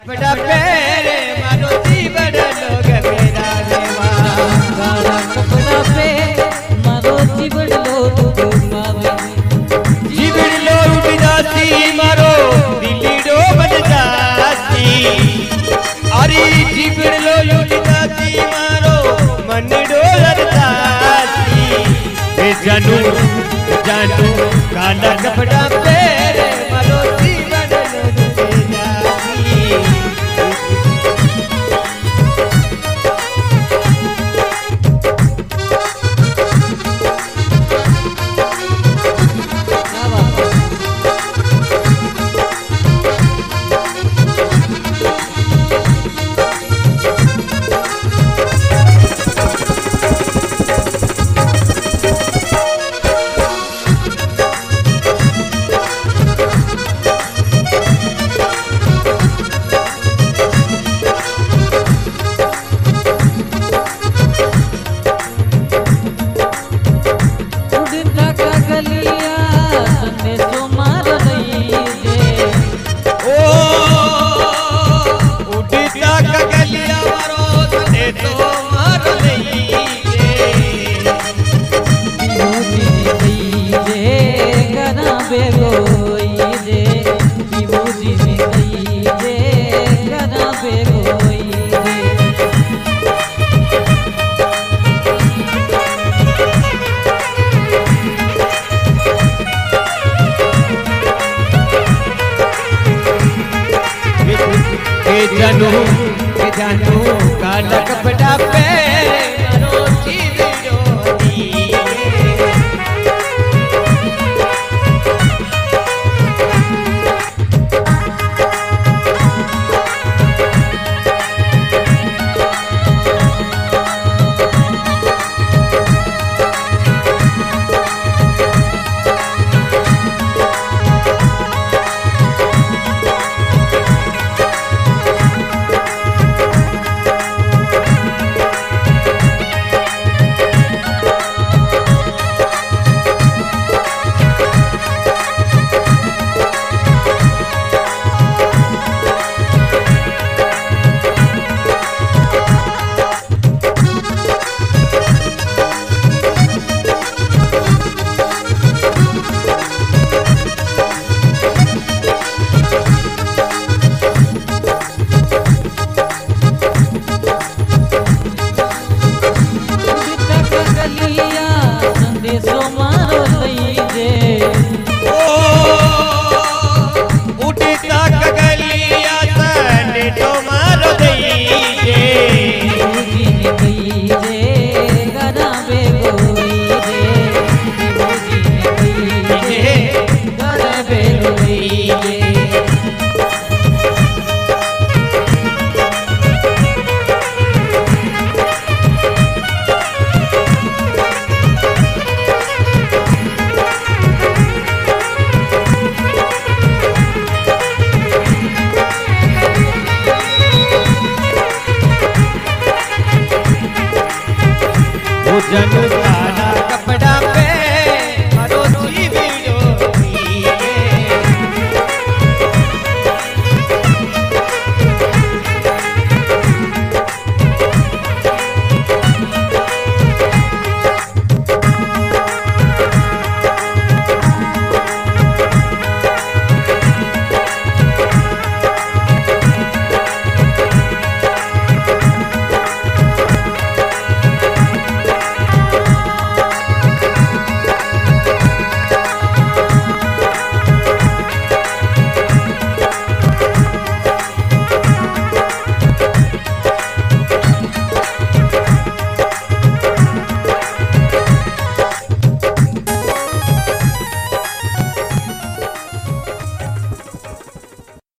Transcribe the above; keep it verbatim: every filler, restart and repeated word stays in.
बड़ा पेरे मारो जीवन लोग मेरा देवा काला कपड़ा पे मारो जीवन लोग मावे जीवन लो उठ जाती मारो दिल्ली डो बन जाती अरे जीवन लो उठ जाती मारो मन डो लग जाती ए जानू जानू काला कपड़ा पेरे मारो जीवन लोग मेरा जानू जानू काला कपड़ा पेरे मारो जीवन जनता